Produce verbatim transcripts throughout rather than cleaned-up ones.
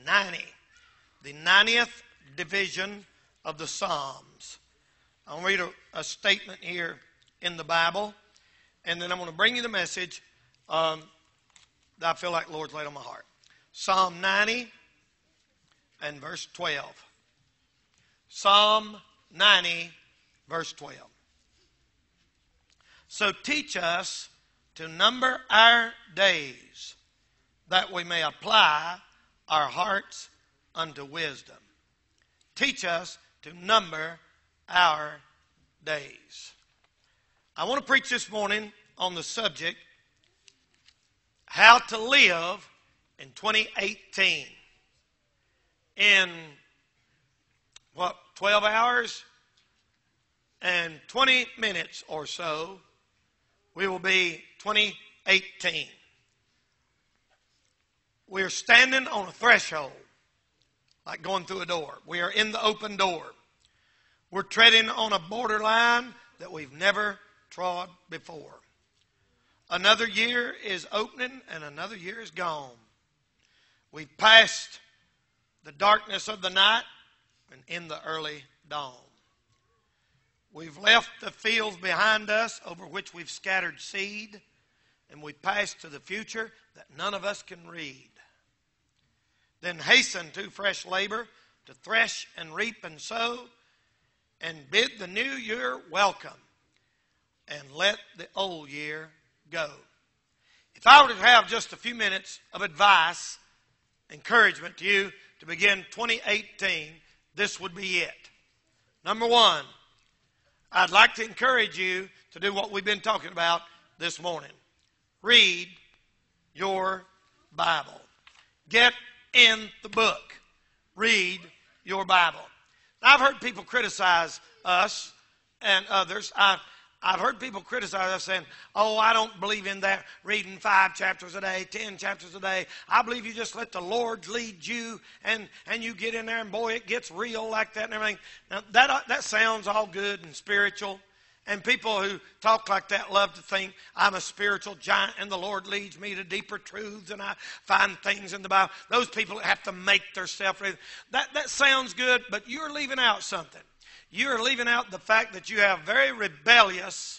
ninety, the ninetieth division of the Psalms. I'll read a, a statement here in the Bible, and then I'm going to bring you the message um, that I feel like the Lord's laid on my heart. Psalm ninety and verse twelve. Psalm ninety, verse twelve. So teach us to number our days, that we may apply our hearts unto wisdom. Teach us to number our days. I want to preach this morning on the subject, how to live in twenty eighteen. In, what, twelve hours and twenty minutes or so, we will be twenty eighteen. We are standing on a threshold, like going through a door. We are in the open door. We're treading on a borderline that we've never trod before. Another year is opening and another year is gone. We've passed the darkness of the night and in the early dawn. We've left the fields behind us over which we've scattered seed, and we pass to the future that none of us can read. Then hasten to fresh labor, to thresh and reap and sow, and bid the new year welcome, and let the old year go. If I were to have just a few minutes of advice, encouragement to you to begin twenty eighteen, this would be it. Number one, I'd like to encourage you to do what we've been talking about this morning. Read your Bible. Get in the book. Read your Bible. Now, I've heard people criticize us and others. I've, I've heard people criticize us saying, oh, I don't believe in that, reading five chapters a day, ten chapters a day. I believe you just let the Lord lead you, and, and you get in there, and boy, it gets real like that and everything. Now, that, that sounds all good and spiritual. And people who talk like that love to think I'm a spiritual giant and the Lord leads me to deeper truths and I find things in the Bible. Those people have to make themselves. That, that sounds good, but you're leaving out something. You're leaving out the fact that you have very rebellious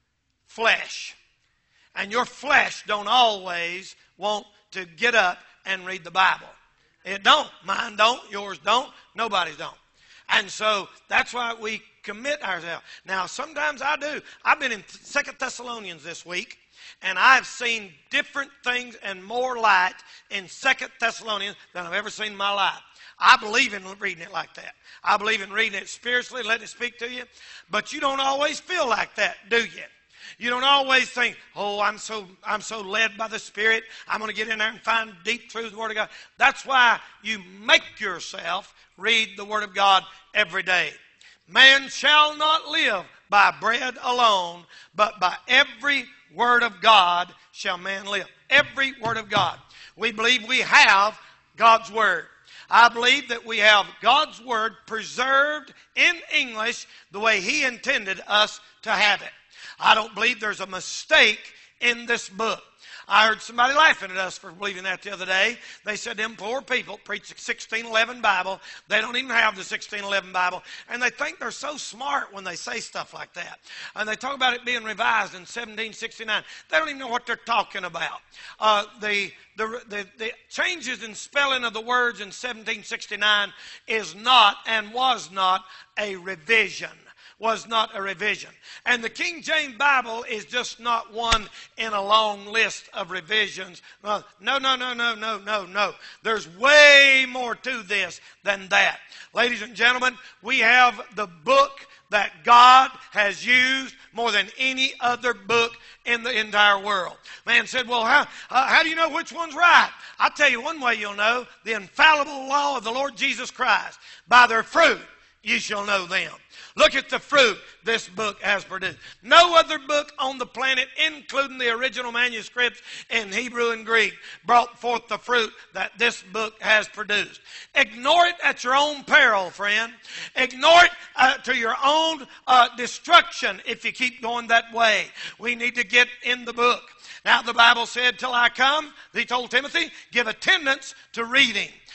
flesh. And your flesh don't always want to get up and read the Bible. It don't. Mine don't. Yours don't. Nobody's don't. And so that's why we commit ourselves. Now, sometimes I do. I've been in Second Thessalonians this week, and I've seen different things and more light in Second Thessalonians than I've ever seen in my life. I believe in reading it like that. I believe in reading it spiritually, letting it speak to you. But you don't always feel like that, do you? You don't always think, oh, I'm so I'm so led by the Spirit. I'm going to get in there and find deep truth in the Word of God. That's why you make yourself read the Word of God every day. Man shall not live by bread alone, but by every word of God shall man live. Every word of God. We believe we have God's Word. I believe that we have God's Word preserved in English the way He intended us to have it. I don't believe there's a mistake in this book. I heard somebody laughing at us for believing that the other day. They said them poor people preach the sixteen eleven Bible. They don't even have the sixteen eleven Bible. And they think they're so smart when they say stuff like that. And they talk about it being revised in seventeen sixty-nine. They don't even know what they're talking about. Uh, the, the, the, the changes in spelling of the words in seventeen sixty-nine is not and was not a revision. Was not a revision. And the King James Bible is just not one in a long list of revisions. No, no, no, no, no, no, no. There's way more to this than that. Ladies and gentlemen, we have the book that God has used more than any other book in the entire world. Man said, well, how, uh, how do you know which one's right? I'll tell you one way you'll know. The infallible law of the Lord Jesus Christ. By their fruit you shall know them. Look at the fruit this book has produced. No other book on the planet, including the original manuscripts in Hebrew and Greek, brought forth the fruit that this book has produced. Ignore it at your own peril, friend. Ignore it uh, to your own uh, destruction if you keep going that way. We need to get in the book. Now, the Bible said, till I come, he told Timothy, give attendance to reading.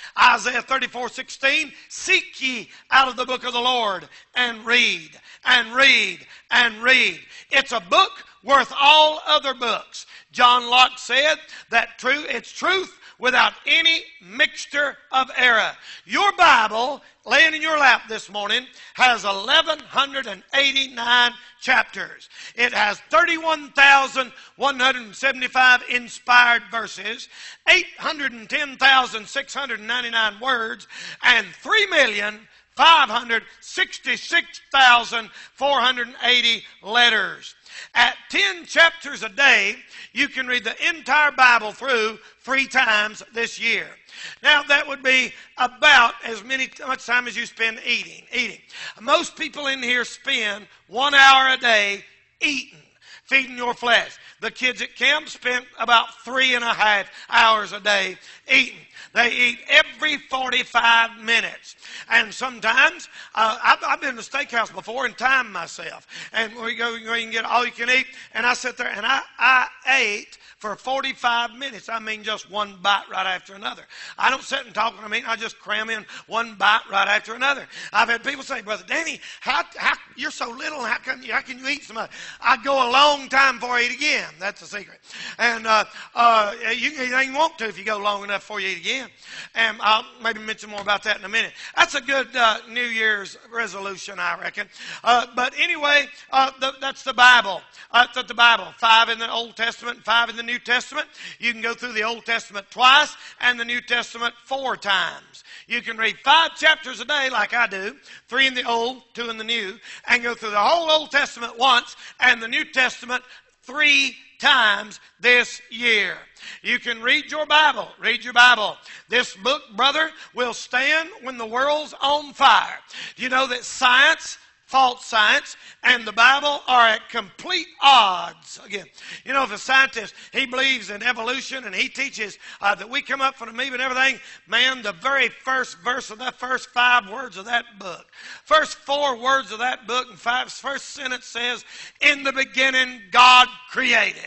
Isaiah thirty-four sixteen, seek ye out of the book of the Lord and read and read and read. It's a book worth all other books. John Locke said that true, it's truth without any mixture of error. Your Bible, laying in your lap this morning, has eleven eighty-nine chapters. It has thirty-one thousand one hundred seventy-five inspired verses, eight hundred ten thousand six hundred ninety-nine words, and three million five hundred sixty-six thousand four hundred eighty letters. At ten chapters a day, you can read the entire Bible through three times this year. Now, that would be about as many much time as you spend eating. Eating. Most people in here spend one hour a day eating, feeding your flesh. The kids at camp spent about three and a half hours a day eating. They eat every forty-five minutes. And sometimes, uh, I've, I've been to the steakhouse before and timed myself. And we go, you can get all you can eat. And I sit there and I, I ate for forty-five minutes. I mean, just one bite right after another. I don't sit and talk when I'm eating. I just cram in one bite right after another. I've had people say, Brother Danny, how, how, you're so little. How can you, how can you eat so much? I go a long time before I eat again. That's the secret. And uh, uh, you, you ain't want to if you go long enough before you eat again. And I'll maybe mention more about that in a minute. That's a good uh, New Year's resolution, I reckon. Uh, but anyway, uh, the, that's the Bible. Uh, that's the Bible. Five in the Old Testament, five in the New Testament. You can go through the Old Testament twice and the New Testament four times. You can read five chapters a day like I do, three in the Old, two in the New, and go through the whole Old Testament once and the New Testament three times this year. You can read your Bible. Read your Bible. This book, brother, will stand when the world's on fire. Do you know that science, false science, and the Bible are at complete odds? Again, you know, if a scientist, he believes in evolution and he teaches uh, that we come up from amoeba and everything, man, the very first verse of that first five words of that book, first four words of that book and five, first sentence says, in the beginning God created.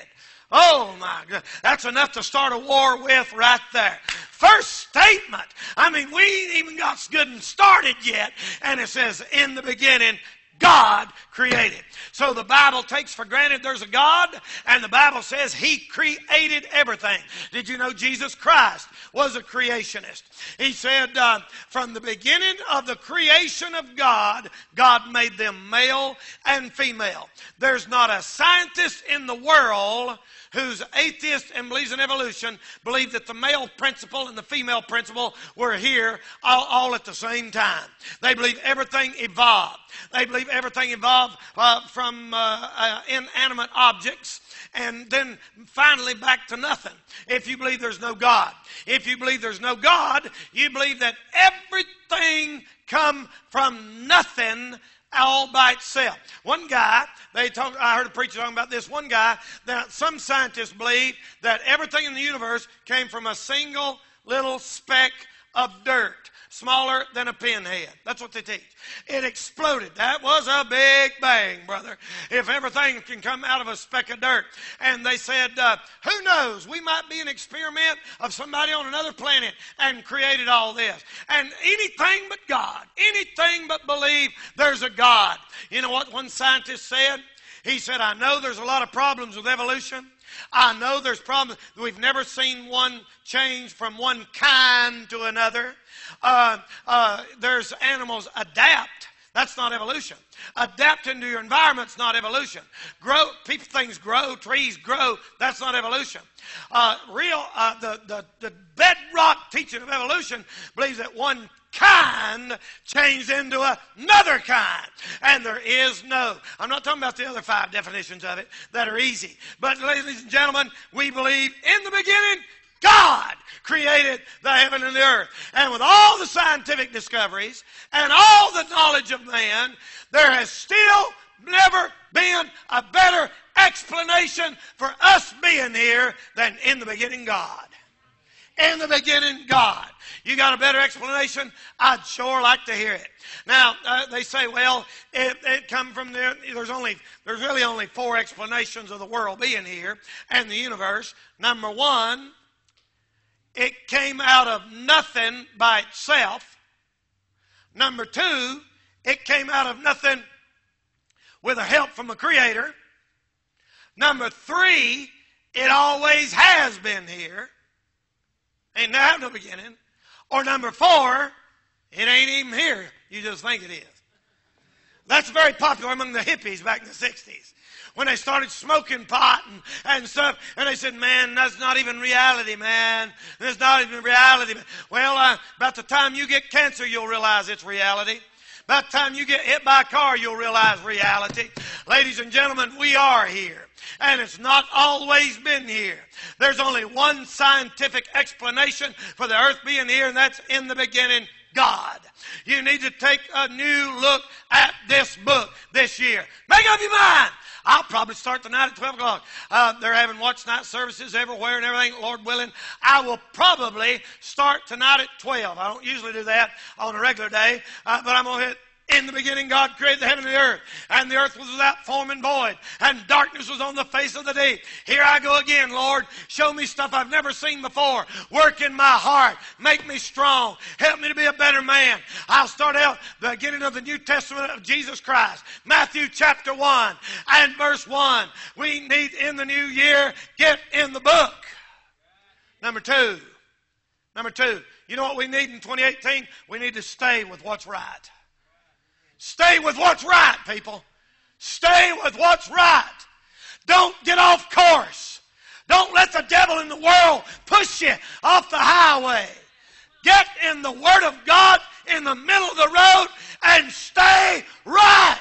Oh my God, that's enough to start a war with right there. First statement. I mean, we ain't even got good and started yet. And it says, in the beginning, God created. So the Bible takes for granted there's a God, and the Bible says He created everything. Did you know Jesus Christ was a creationist? He said, uh, from the beginning of the creation of God, God made them male and female. There's not a scientist in the world who's atheist and believes in evolution, believe that the male principle and the female principle were here all, all at the same time. They believe everything evolved. They believe everything evolved uh, from uh, uh, inanimate objects and then finally back to nothing. If you believe there's no God. If you believe there's no God, you believe that everything come from nothing all by itself. One guy, they talk, I heard a preacher talking about this. One guy, that some scientists believe that everything in the universe came from a single little speck of dirt, smaller than a pinhead. That's what they teach. It exploded. That was a big bang, brother. If everything can come out of a speck of dirt. And they said, uh, who knows? We might be an experiment of somebody on another planet and created all this. And anything but God, anything but believe there's a God. You know what one scientist said? He said, I know there's a lot of problems with evolution. I know there's problems. We've never seen one change from one kind to another. Uh, uh, there's animals adapt. That's not evolution. Adapting to your environment's not evolution. Grow, people, things grow, trees grow. That's not evolution. Uh, real, uh, the, the, the bedrock teaching of evolution believes that one kind changed into another kind. And there is no. I'm not talking about the other five definitions of it that are easy. But ladies and gentlemen, we believe in the beginning, God created the heaven and the earth. And with all the scientific discoveries and all the knowledge of man, there has still never been a better explanation for us being here than in the beginning God. In the beginning, God. You got a better explanation? I'd sure like to hear it. Now, uh, they say, well, it, it come from there. There's only, there's really only four explanations of the world being here and the universe. Number one, it came out of nothing by itself. Number two, it came out of nothing with a help from a creator. Number three, it always has been here. Ain't never no beginning. Or number four, it ain't even here. You just think it is. That's very popular among the hippies back in the sixties. When they started smoking pot and, and stuff, and they said, man, that's not even reality, man. That's not even reality. Well, uh, about the time you get cancer, you'll realize it's reality. About the time you get hit by a car, you'll realize reality. Ladies and gentlemen, we are here. And it's not always been here. There's only one scientific explanation for the earth being here, and that's in the beginning, God. You need to take a new look at this book this year. Make up your mind. I'll probably start tonight at twelve o'clock. Uh, they're having watch night services everywhere and everything, Lord willing. I will probably start tonight at twelve. I don't usually do that on a regular day, uh, but I'm going to hit. In the beginning, God created the heaven and the earth, and the earth was without form and void, and darkness was on the face of the deep. Here I go again, Lord. Show me stuff I've never seen before. Work in my heart. Make me strong. Help me to be a better man. I'll start out the beginning of the New Testament of Jesus Christ. Matthew chapter one and verse one. We need in the new year, get in the book. Number two. Number two. You know what we need in twenty eighteen? We need to stay with what's right. Stay with what's right, people. Stay with what's right. Don't get off course. Don't let the devil in the world push you off the highway. Get in the Word of God in the middle of the road and stay right.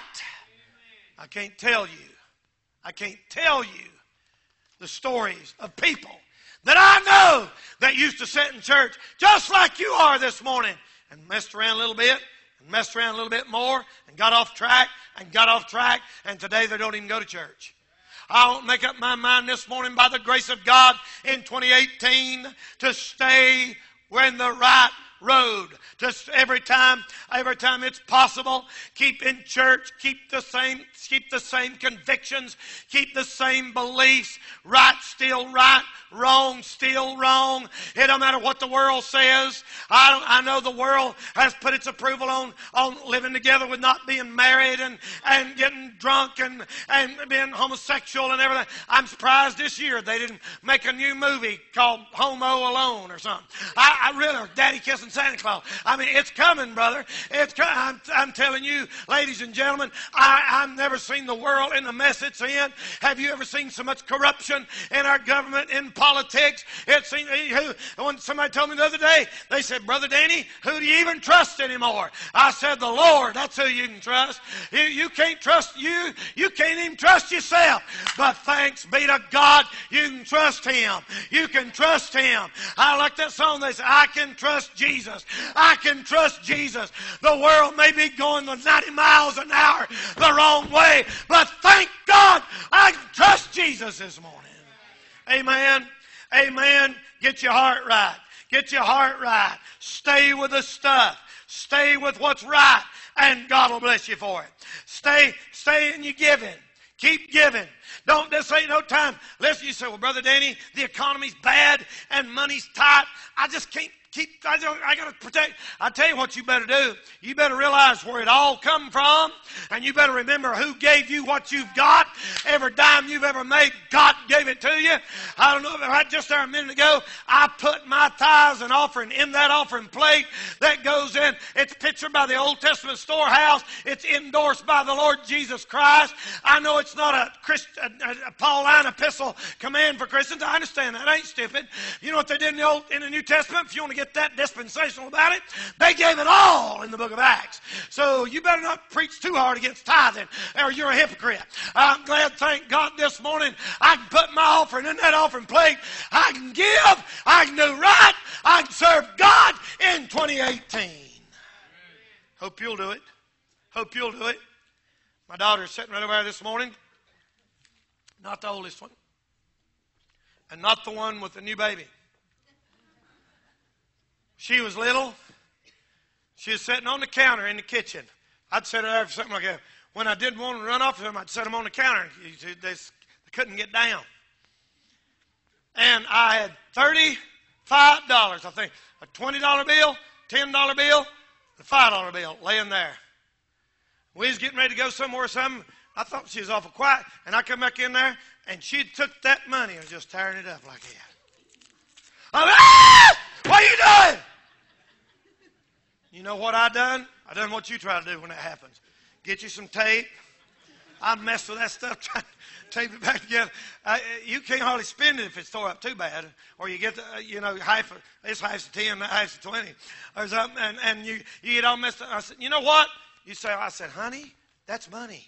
I can't tell you, I can't tell you the stories of people that I know that used to sit in church just like you are this morning and messed around a little bit. Messed around a little bit more and got off track and got off track, and today they don't even go to church. I won't make up my mind this morning by the grace of God in twenty eighteen to stay in the right road. Just every time, every time it's possible, keep in church, keep the same, keep the same convictions, keep the same beliefs. Right still right, wrong still wrong. It don't matter what the world says. I don't, I know the world has put its approval on, on living together with not being married and, and getting drunk and, and being homosexual and everything. I'm surprised this year they didn't make a new movie called Homo Alone or something. I, I really, or Daddy Kissing Santa Claus. I mean, it's coming, brother. It's coming. I'm, I'm telling you, ladies and gentlemen, I, I've never seen the world in the mess it's in. Have you ever seen so much corruption in our government, in politics? It's seen, when somebody told me the other day, they said, Brother Danny, who do you even trust anymore? I said, the Lord. That's who you can trust. You, you can't trust you. You can't even trust yourself. But thanks be to God, you can trust Him. You can trust Him. I like that song. They say, I can trust Jesus. I can trust Jesus. The world may be going the ninety miles an hour the wrong way, but thank God I can trust Jesus this morning. Amen. Amen. Get your heart right. Get your heart right. Stay with the stuff. Stay with what's right, and God will bless you for it. Stay, stay in your giving. Keep giving. Don't, this ain't no time. Listen, you say, well, Brother Danny, the economy's bad and money's tight. I just can't keep, I, don't, I got to protect. I tell you what you better do. You better realize where it all come from, and you better remember who gave you what you've got. Every dime you've ever made, God gave it to you. I don't know, right just there a minute ago, I put my tithes and offering in that offering plate that goes in. It's pictured by the Old Testament storehouse. It's endorsed by the Lord Jesus Christ. I know it's not a, Christ, a, a Pauline epistle command for Christians. I understand that. I ain't stupid. You know what they did in the, Old, in the New Testament? If you want to get that dispensational about it, they gave it all in the book of Acts. So you better not preach too hard against tithing, or you're a hypocrite. I'm glad, thank God, this morning I can put my offering in that offering plate. I can give. I can do right. I can serve God in twenty eighteen. Hope you'll do it. Hope you'll do it. My daughter's sitting right over there this morning. Not the oldest one. And not the one with the new baby. She was little. She was sitting on the counter in the kitchen. I'd set her there for something like that. When I didn't want to run off to them, I'd set them on the counter. They couldn't get down. And I had thirty five dollars, I think. A twenty dollar bill, ten dollar bill, a five dollar bill laying there. We was getting ready to go somewhere or something. I thought she was awful quiet. And I come back in there, and she took that money and was just tearing it up like that. I'm like, ah! What are you doing? You know what I done? I done what you try to do when that happens. Get you some tape. I messed with that stuff, trying to tape it back together. Uh, you can't hardly spend it if it's tore up too bad. Or you get, the, uh, you know, half of, this half's a ten, that half's a twenty. Or something, and, and you, you get all messed up. I said, you know what? You say, I said, honey, that's money.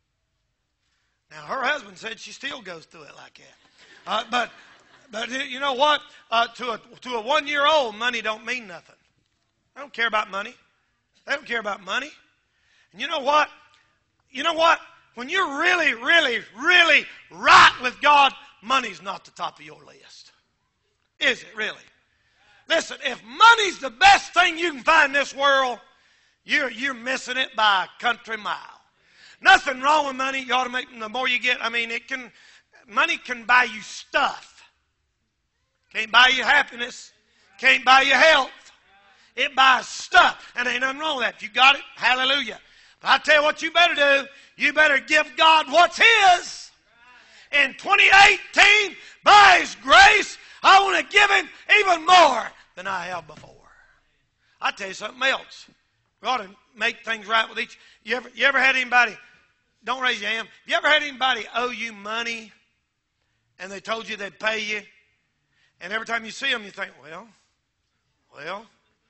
Now, her husband said she still goes through it like that. Uh, but, but you know what? Uh, to a, to a one-year-old, money don't mean nothing. They don't care about money. They don't care about money. And you know what? You know what? When you're really, really, really right with God, money's not the top of your list. Is it really? Listen, if money's the best thing you can find in this world, you're, you're missing it by a country mile. Nothing wrong with money. You ought to make, the more you get, I mean, it can, money can buy you stuff. Can't buy you happiness. Can't buy you health. It buys stuff. And ain't nothing wrong with that. If you got it, hallelujah. But I tell you what you better do. You better give God what's His. In twenty eighteen, by His grace, I want to give Him even more than I have before. I tell you something else. We ought to make things right with each. You ever, you ever had anybody, don't raise your hand, you ever had anybody owe you money and they told you they'd pay you? And every time you see them, you think, well, well.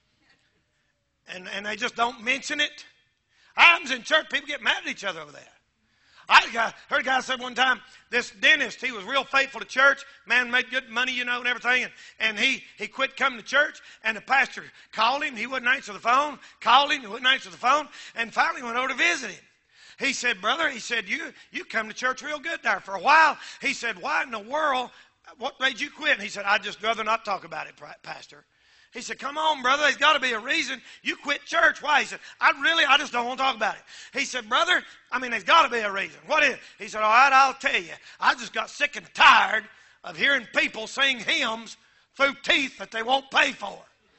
And, and they just don't mention it. Happens in church, people get mad at each other over that. I heard a guy said one time, this dentist, he was real faithful to church. Man made good money, you know, and everything. And, and he, he quit coming to church. And the pastor called him. He wouldn't answer the phone. Called him. He wouldn't answer the phone. And finally went over to visit him. He said, brother, he said, you, you come to church real good there for a while. He said, why in the world, what made you quit? And he said, I'd just rather not talk about it, pastor. He said, come on, brother, there's got to be a reason you quit church. Why? He said, I really, I just don't want to talk about it. He said, brother, I mean, there's got to be a reason. What is it? He said, all right, I'll tell you. I just got sick and tired of hearing people sing hymns through teeth that they won't pay for.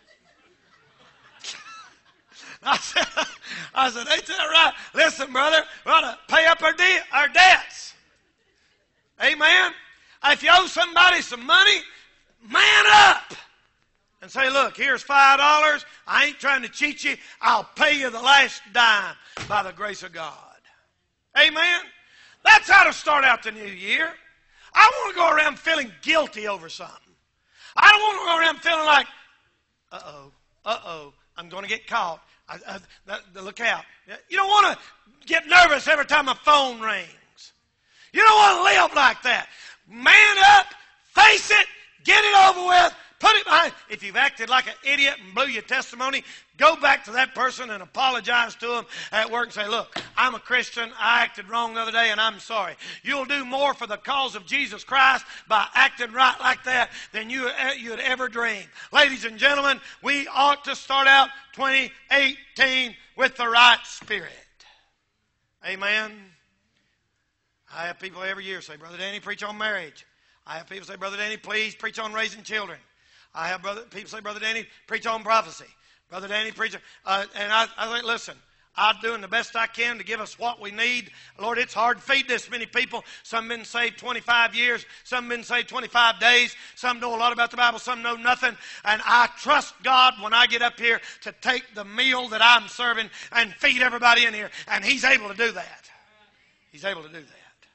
I said, I said, ain't that right? Listen, brother, we ought to pay up our, de- our debts. Amen? If you owe somebody some money, man up. And say, look, here's five dollars. I ain't trying to cheat you. I'll pay you the last dime by the grace of God. Amen? That's how to start out the new year. I don't want to go around feeling guilty over something. I don't want to go around feeling like, uh-oh, uh-oh, I'm going to get caught. I, I, I, look out. You don't want to get nervous every time a phone rings. You don't want to live like that. Man up, face it, get it over with. Put it behind. If you've acted like an idiot and blew your testimony, go back to that person and apologize to them at work and say, look, I'm a Christian. I acted wrong the other day and I'm sorry. You'll do more for the cause of Jesus Christ by acting right like that than you, you'd ever dream. Ladies and gentlemen, we ought to start out twenty eighteen with the right spirit. Amen. I have people every year say, Brother Danny, preach on marriage. I have people say, Brother Danny, please preach on raising children. I have brother, people say, Brother Danny, preach on prophecy. Brother Danny, preach. Uh, and I, I think, listen, I'm doing the best I can to give us what we need. Lord, it's hard to feed this many people. Some been saved twenty-five years. Some been saved twenty-five days. Some know a lot about the Bible. Some know nothing. And I trust God when I get up here to take the meal that I'm serving and feed everybody in here. And He's able to do that. He's able to do that.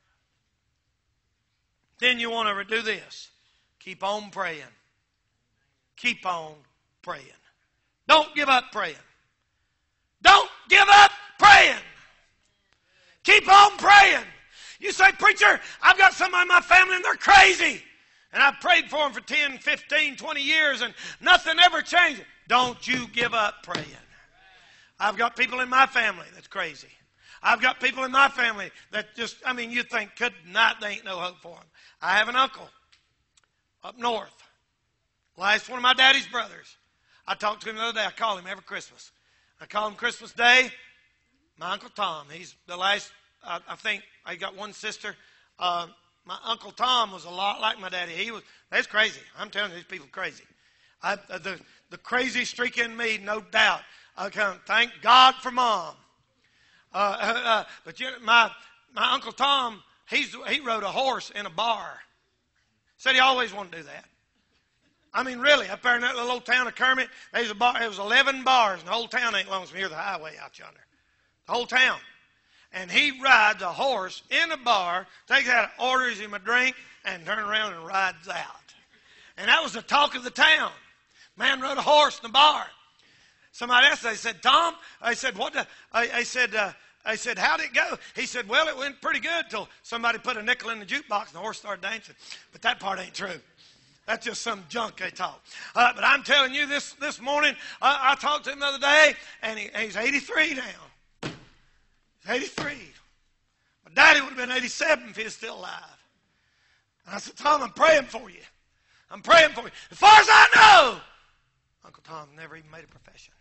Then you want to do this. Keep on praying. Keep on praying. Don't give up praying. Don't give up praying. Keep on praying. You say, preacher, I've got somebody in my family and they're crazy. And I've prayed for them for ten, fifteen, twenty years and nothing ever changed. Don't you give up praying. I've got people in my family that's crazy. I've got people in my family that just, I mean, you think, could not, there ain't no hope for them. I have an uncle up north. Last one of my daddy's brothers. I talked to him the other day. I call him every Christmas. I call him Christmas Day. My Uncle Tom. He's the last, uh, I think, I got one sister. Uh, my Uncle Tom was a lot like my daddy. He was, that's crazy. I'm telling you, these people are crazy. I, the, the crazy streak in me, no doubt. I can thank God for Mom. Uh, uh, uh, but you know, my, my Uncle Tom, he's, he rode a horse in a bar. Said he always wanted to do that. I mean, really, up there in that little old town of Kermit, there's a bar, there was eleven bars, and the whole town ain't long as from here to the highway out yonder. The whole town. And he rides a horse in a bar, takes out, orders him a drink, and turns around and rides out. And that was the talk of the town. Man rode a horse in the bar. Somebody else, they said, Tom, I said, what the, I, I said, uh, I said, how'd it go? He said, well, it went pretty good till somebody put a nickel in the jukebox and the horse started dancing. But that part ain't true. That's just some junk they talk. Uh, but I'm telling you, this, this morning, uh, I talked to him the other day, and he, he's eighty-three now. He's eighty-three. My daddy would have been eighty-seven if he was still alive. And I said, Tom, I'm praying for you. I'm praying for you. As far as I know, Uncle Tom never even made a profession.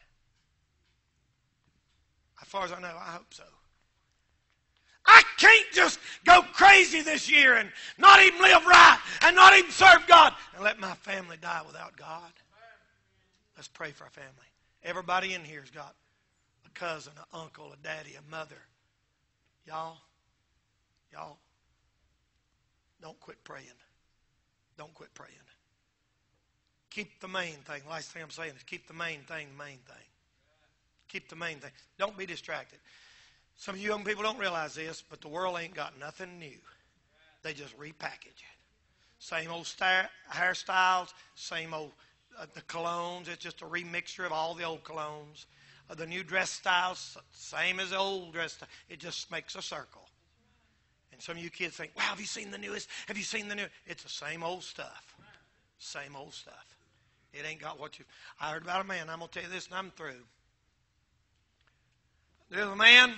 As far as I know, I hope so. I can't just go crazy this year and not even live right and not even serve God and let my family die without God. Let's pray for our family. Everybody in here has got a cousin, an uncle, a daddy, a mother. Y'all, y'all, don't quit praying. Don't quit praying. Keep the main thing. Last thing I'm saying is keep the main thing the main thing. Keep the main thing. Don't be distracted. Some of you young people don't realize this, but the world ain't got nothing new. They just repackage it. Same old star, hairstyles, same old, uh, the colognes. It's just a remixture of all the old colognes. Uh, the new dress styles, same as the old dress style. It just makes a circle. And some of you kids think, wow, have you seen the newest? Have you seen the new? It's the same old stuff. Same old stuff. It ain't got what you... I heard about a man, I'm going to tell you this and I'm through. There's a man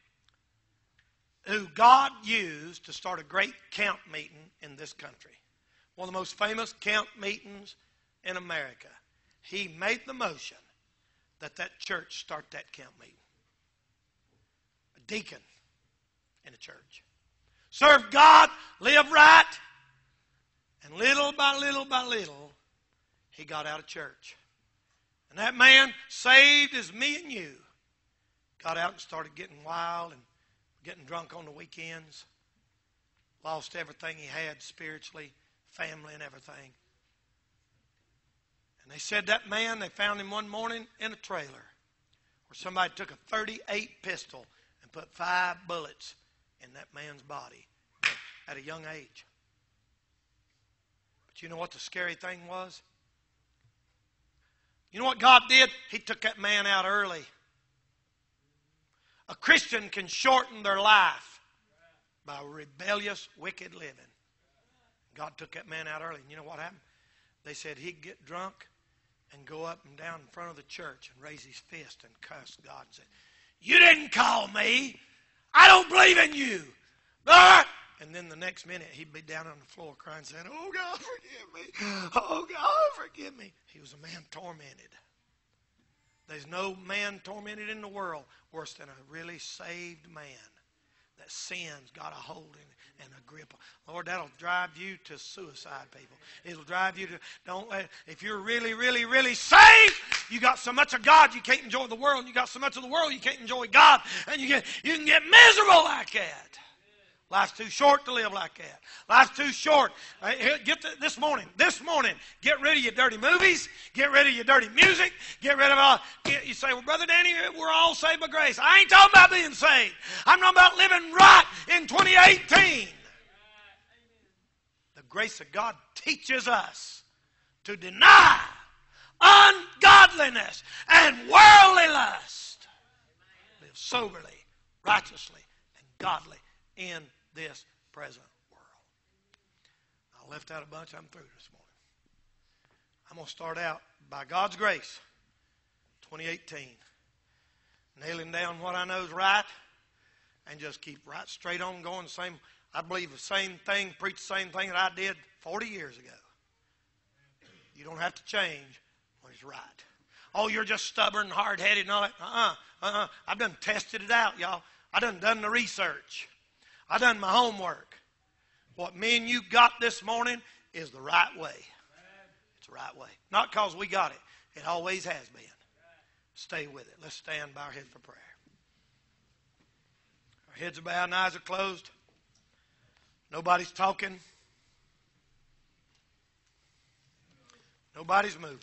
who God used to start a great camp meeting in this country. One of the most famous camp meetings in America. He made the motion that that church start that camp meeting. A deacon in a church. Serve God, live right, and little by little by little, he got out of church. And that man, saved as me and you, got out and started getting wild and getting drunk on the weekends. Lost everything he had spiritually, family and everything. And they said that man, they found him one morning in a trailer where somebody took a thirty-eight pistol and put five bullets in that man's body at a young age. But you know what the scary thing was? You know what God did? He took that man out early. A Christian can shorten their life by rebellious, wicked living. God took that man out early. And you know what happened? They said he'd get drunk and go up and down in front of the church and raise his fist and cuss God and say, you didn't call me. I don't believe in you. Ah! And then the next minute he'd be down on the floor crying saying, oh God, forgive me. Oh God, forgive me. He was a man tormented. There's no man tormented in the world worse than a really saved man that sin's got a hold in and a grip. Lord, that'll drive you to suicide, people. It'll drive you to, don't let, if you're really, really, really saved, you got so much of God you can't enjoy the world. You got so much of the world you can't enjoy God. And you get, you can get miserable like that. Life's too short to live like that. Life's too short. Uh, get the, this morning, this morning, get rid of your dirty movies. Get rid of your dirty music. Get rid of all. Get, you say, well, Brother Danny, we're all saved by grace. I ain't talking about being saved. I'm talking about living right in twenty eighteen. The grace of God teaches us to deny ungodliness and worldly lust. Live soberly, righteously, and godly in this present world. I left out a bunch. I'm through this morning. I'm going to start out by God's grace, twenty eighteen. Nailing down what I know is right and just keep right straight on going the same. I believe the same thing, preach the same thing that I did forty years ago. You don't have to change when it's right. Oh, you're just stubborn and hard-headed and all that. Uh-uh, uh-uh. I've done tested it out, y'all. I done done the research. I done my homework. What me and you got this morning is the right way. It's the right way. Not because we got it. It always has been. Stay with it. Let's stand by our heads for prayer. Our heads are bowed and eyes are closed. Nobody's talking. Nobody's moving.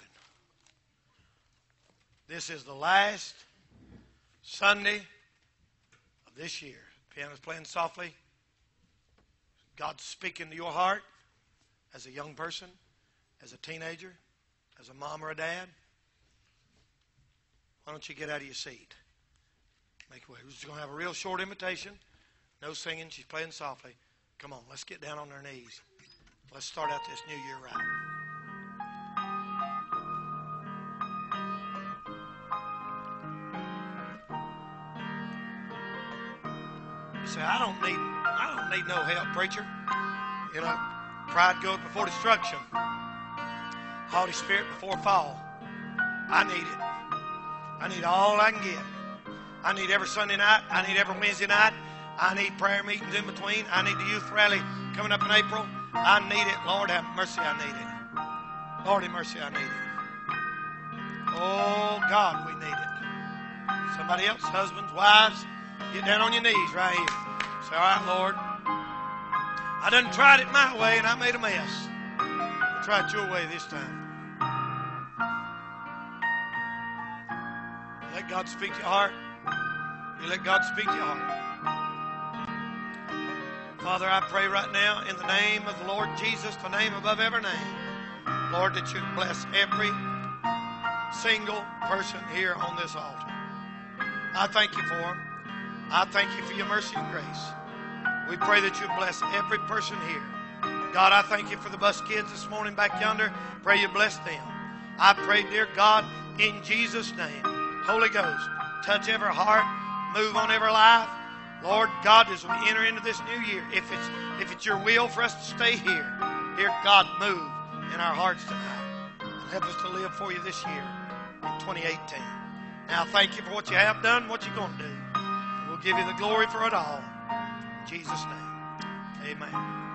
This is the last Sunday of this year. Piano's playing softly. God's speaking to your heart as a young person, as a teenager, as a mom or a dad. Why don't you get out of your seat? Make way. We're just going to have a real short invitation. No singing. She's playing softly. Come on, let's get down on our knees. Let's start out this new year right. You say, I don't need, I don't need no help, preacher. You know, pride goes before destruction. Holy Spirit before fall. I need it. I need all I can get. I need every Sunday night. I need every Wednesday night. I need prayer meetings in between. I need the youth rally coming up in April. I need it. Lord, have mercy, I need it. Lord, have mercy, I need it. Oh, God, we need it. Somebody else, husbands, wives, get down on your knees right here. Say, all right, Lord, I done tried it my way and I made a mess. I tried it your way this time. Let God speak to your heart. You let God speak to your heart. Father, I pray right now in the name of the Lord Jesus, the name above every name, Lord, that you bless every single person here on this altar. I thank you for them. I thank you for your mercy and grace. We pray that you bless every person here. God, I thank you for the bus kids this morning back yonder. Pray you bless them. I pray, dear God, in Jesus' name, Holy Ghost, touch every heart, move on every life. Lord God, as we enter into this new year, if it's if it's your will for us to stay here, dear God, move in our hearts tonight. And help us to live for you this year in twenty eighteen. Now, thank you for what you have done, what you're going to do. We'll give you the glory for it all. In Jesus' name, amen.